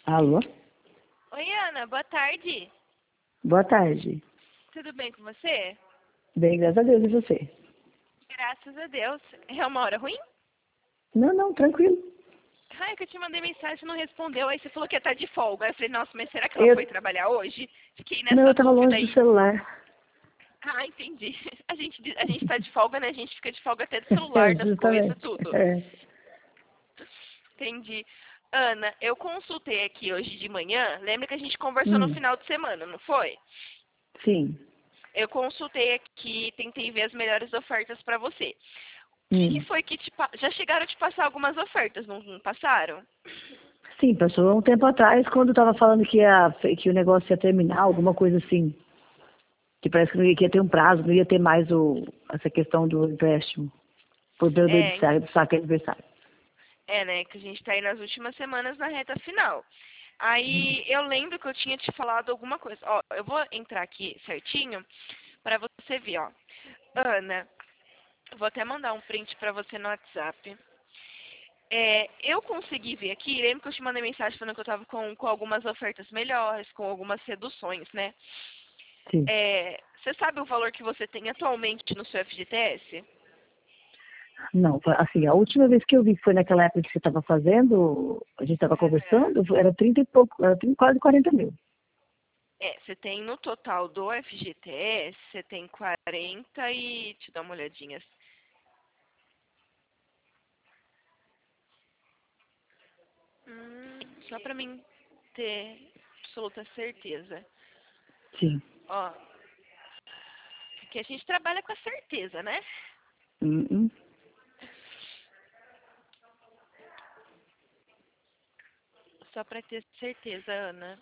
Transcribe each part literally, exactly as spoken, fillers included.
Alô? Oi, Ana, boa tarde. Boa tarde. Tudo bem com você? Bem, graças a Deus, e você? Graças a Deus. É uma hora ruim? Não, não, tranquilo. Ai, que eu te mandei mensagem e não respondeu. Aí você falou que ia estar de folga. Eu falei, nossa, mas será que ela Eu, foi trabalhar hoje? Fiquei não, nessa eu tava dúvida longe do aí. celular. Ah, entendi. A gente, a gente tá de folga, né? A gente fica de folga até do celular, das coisas, Justamente. tudo. É, Entendi. Ana, eu consultei aqui hoje de manhã. Lembra que a gente conversou no hum, final de semana, não foi? sim. Eu consultei aqui, tentei ver as melhores ofertas para você. O que, que Hum. foi que te pa- já chegaram a te passar algumas ofertas, não, não passaram? Sim, passou há um tempo atrás, quando eu tava falando que, ia, que o negócio ia terminar, alguma coisa assim. Que parece que não ia, que ia ter um prazo, não ia ter mais o, essa questão do empréstimo. Por pelo meio É, do saque, do saque aniversário. é, né, que a gente tá aí nas últimas semanas na reta final. Aí eu lembro que eu tinha te falado alguma coisa. Ó, eu vou entrar aqui certinho para você ver, ó. Ana, eu vou até mandar um print para você no WhatsApp. É, eu consegui ver aqui, lembro que eu te mandei mensagem falando que eu tava com, com algumas ofertas melhores, com algumas reduções, né? Sim. É, você sabe o valor que você tem atualmente no seu F G T S? Não, assim, a última vez que eu vi que foi naquela época que você estava fazendo, a gente estava conversando, era trinta e pouco, era trinta, quase quarenta mil. É, você tem no total do F G T S, você tem quarenta e... Deixa eu dar uma olhadinha. Hum, só pra mim ter absoluta certeza. Sim. Ó, porque a gente trabalha com a certeza, né? Hum, hum. Só pra ter certeza, Ana.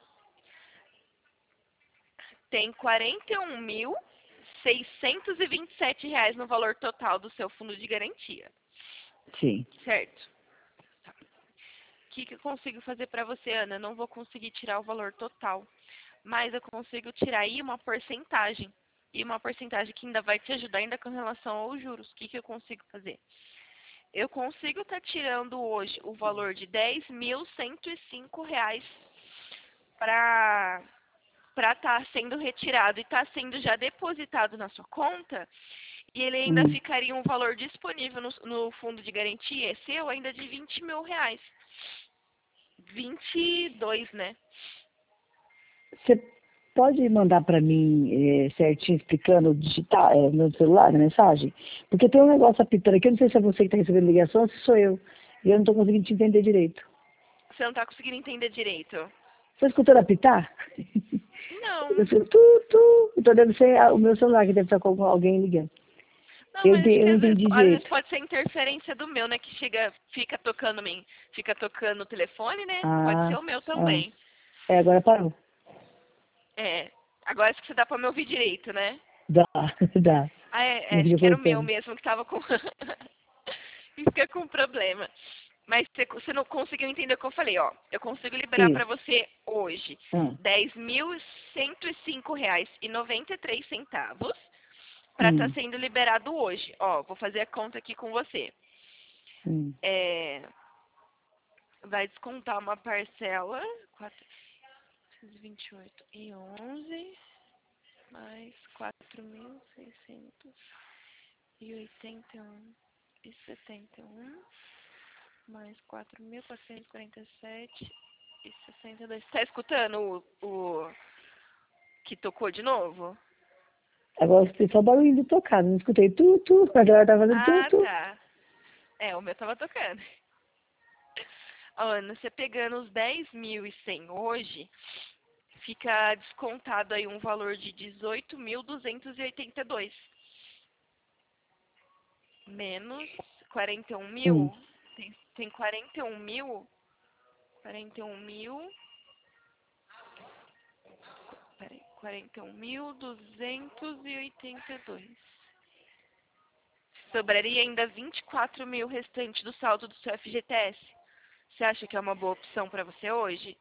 Tem quarenta e um mil seiscentos e vinte e sete reais no valor total do seu fundo de garantia, Sim. certo? O que, que eu consigo fazer pra você, Ana? Eu não vou conseguir tirar o valor total, mas eu consigo tirar aí uma porcentagem. E uma porcentagem que ainda vai te ajudar ainda com relação aos juros. O que, que eu consigo fazer? Eu consigo estar tirando hoje o valor de dez mil cento e cinco reais para para estar sendo retirado e estar sendo já depositado na sua conta, e ele ainda Hum. ficaria um valor disponível no, no fundo de garantia seu ainda de vinte mil reais. Vinte e dois, né? Você pode mandar para mim eh, certinho explicando digital, eh, no celular, a mensagem? Porque tem um negócio apitando aqui, eu não sei se é você que está recebendo ligação ou se sou eu. E eu não estou conseguindo te entender direito. Você não tá conseguindo entender direito. Você escutando apitar? Eu Não. escuto tu, tu. Então deve ser a- o meu celular que deve estar com alguém ligando. Não, Eu, mas ente- acho eu que não às vezes, entendi às vezes direito. pode ser interferência do meu, né? Que chega, fica tocando mim, fica tocando o telefone, né? Pode ser Ah, o meu ah. também. É, agora parou. É. Agora acho que você dá pra me ouvir direito, né? Dá, dá. Ah, é, é, Não acho fica que era o meu cortando. mesmo que tava com. Fica com problema. Mas você, você não conseguiu entender o que eu falei, ó. Eu consigo liberar pra Isso. você hoje Ah, dez mil cento e cinco reais e noventa e três centavos para estar hum, sendo liberado hoje. Ó, vou fazer a conta aqui com você. hum. É, vai descontar uma parcela, quatrocentos e vinte e oito e onze mais quatro mil seiscentos e oitenta e um e setenta e um mais quatro mil quatrocentos e quarenta e sete e sessenta e dois. Tá escutando o, o que tocou de novo? Agora eu escutei só o barulho do tocado. Não escutei tu, tu. A galera tá fazendo tu, Ah, tu. tá. É, o meu tava tocando. Ó, Ana, você pegando os dez mil e cem hoje, fica descontado aí um valor de dezoito mil duzentos e oitenta e dois. Menos quarenta e um Hum. mil. Tem, tem quarenta e um mil. quarenta e um mil. Peraí, quarenta e um mil duzentos e oitenta e dois. Sobraria ainda vinte e quatro mil restante do saldo do seu F G T S. Você acha que é uma boa opção para você hoje?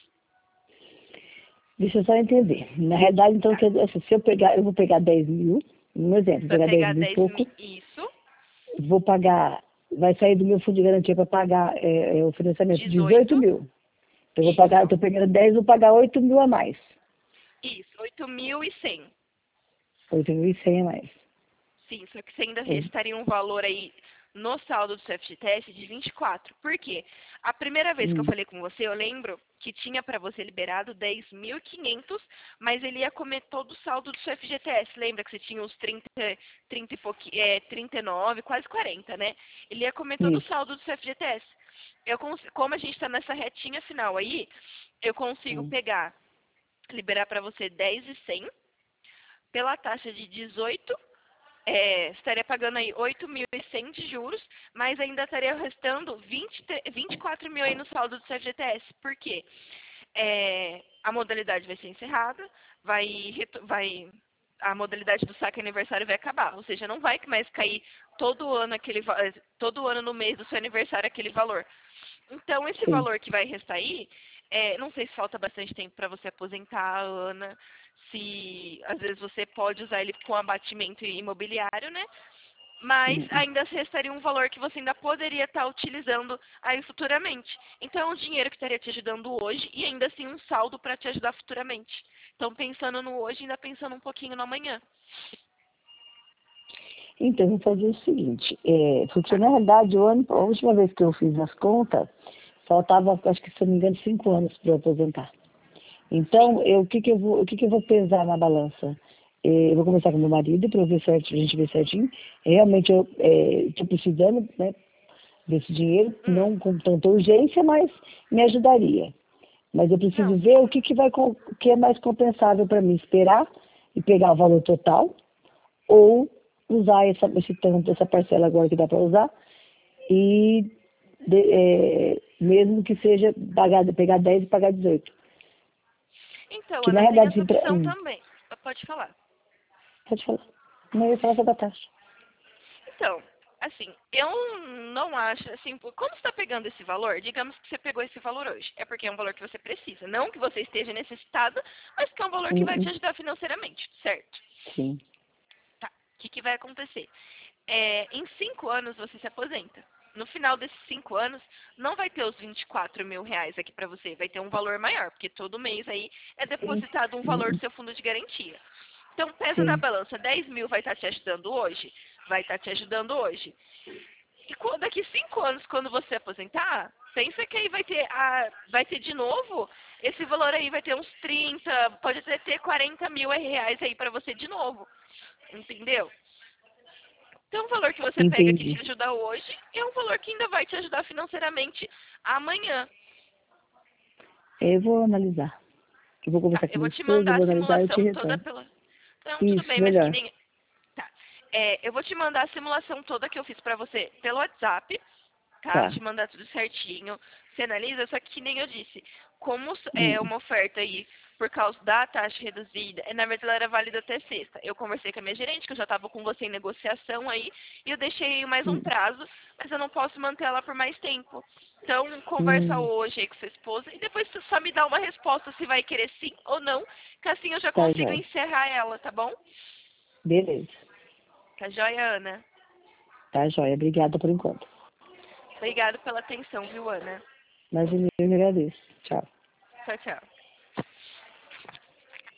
Deixa eu só entender. Na realidade, então, Tá. quer dizer, assim, se eu pegar, eu vou pegar dez mil, um exemplo, vou Vai pegar dez pegar mil e dez pouco, mil. Isso. vou pagar, vai sair do meu fundo de garantia para pagar é, é, o financiamento dezoito dezoito. mil. Eu vou pagar, eu tô pegando dez, vou pagar oito mil a mais. Isso, oito mil e cem. oito mil e cem a mais. Sim, só que você ainda Sim. restaria um valor aí no saldo do seu F G T S de vinte e quatro. Por quê? A primeira vez que eu Hum. falei com você, eu lembro que tinha para você liberado dez mil e quinhentos, mas ele ia comer todo o saldo do seu F G T S. Lembra que você tinha uns trinta, trinta e pouqui, é, trinta e nove, quase quarenta, né? Ele ia comer todo o Isso. saldo do seu F G T S. Eu, como a gente está nessa retinha final aí, eu consigo Hum. pegar, liberar para você dez e cem pela taxa de dezoito. É, estaria pagando aí oito mil e cem de juros, mas ainda estaria restando vinte, vinte e quatro mil aí no saldo do seu F G T S. Por quê? É, a modalidade vai ser encerrada, vai, vai, a modalidade do saque aniversário vai acabar. Ou seja, não vai mais cair todo ano, aquele, todo ano no mês do seu aniversário aquele valor. Então, esse Sim. valor que vai restar aí, é, não sei se falta bastante tempo para você aposentar, Ana, se às vezes você pode usar ele com abatimento imobiliário, né? Mas Hum. ainda restaria um valor que você ainda poderia estar utilizando aí futuramente. Então, é um dinheiro que estaria te ajudando hoje e ainda assim um saldo para te ajudar futuramente. Então, pensando no hoje, ainda pensando um pouquinho no amanhã. Então, eu vou fazer o seguinte, é, porque na realidade, o ano, a última vez que eu fiz as contas, faltava, acho que se eu não me engano, cinco anos para eu aposentar. Então, eu, o, que, que, eu vou, o que, que eu vou pesar na balança? É, eu vou conversar com meu marido para ver certo, a gente ver certinho. Realmente eu estou precisando, né, desse dinheiro, Hum, não com tanta urgência, mas me ajudaria. Mas eu preciso não, ver o sim. que, que, vai, o que é mais compensável para mim, esperar e pegar o valor total, ou usar essa, esse tanto, essa parcela agora que dá para usar, e de, é, mesmo que seja pagar, pegar dez e pagar dezoito. Então, Que na Ana, tem realidade, essa assim, pra- opção hum, também. Pode falar. pode falar. Não eu ia falar sobre a taxa. Então, assim, eu não acho, assim, como você está pegando esse valor, digamos que você pegou esse valor hoje, é porque é um valor que você precisa, não que você esteja necessitado, mas que é um valor que Hum, vai te hum, ajudar financeiramente, certo? sim. Tá, o que, que vai acontecer? É, em cinco anos você se aposenta. No final desses cinco anos, não vai ter os vinte e quatro mil reais aqui para você, vai ter um valor maior, porque todo mês aí é Sim. depositado um Hum, valor do hum, seu fundo de garantia. Então, pesa na sim. balança, dez mil vai estar te ajudando hoje? Vai estar te ajudando hoje. E quando, daqui cinco anos, quando você aposentar, pensa que aí vai ter, a, vai ter de novo, esse valor aí vai ter uns trinta, pode até ter quarenta mil reais aí para você de novo. Entendeu? Então, o valor que você pega que Entendi. te ajuda hoje é um valor que ainda vai te ajudar financeiramente amanhã. Eu vou analisar. Eu vou Tá, conversar com eu meu vou te esposo, eu mandar vou a analisar e eu te simulação toda retorno. pela. Não, tudo Isso, bem, mas que melhor. nem. Tá. É, eu vou te mandar a simulação toda que eu fiz pra você pelo WhatsApp, tá? Vou Tá. te mandar tudo certinho. Você analisa, só que, que nem eu disse, como Hum, é uma oferta aí por causa da taxa reduzida, é, na verdade ela era válida até sexta. Eu conversei com a minha gerente, que eu já estava com você em negociação aí, e eu deixei mais um hum, prazo, mas eu não posso manter ela por mais tempo. Então, conversa hum, hoje aí com sua esposa e depois você só me dá uma resposta se vai querer sim ou não, que assim eu já tá, consigo joia. encerrar ela, tá bom? Beleza. Tá joia, Ana? Tá, joia. Obrigada por enquanto. Obrigada pela atenção, viu, Ana? Mas eu me agradeço. Tchau. Tchau, tchau.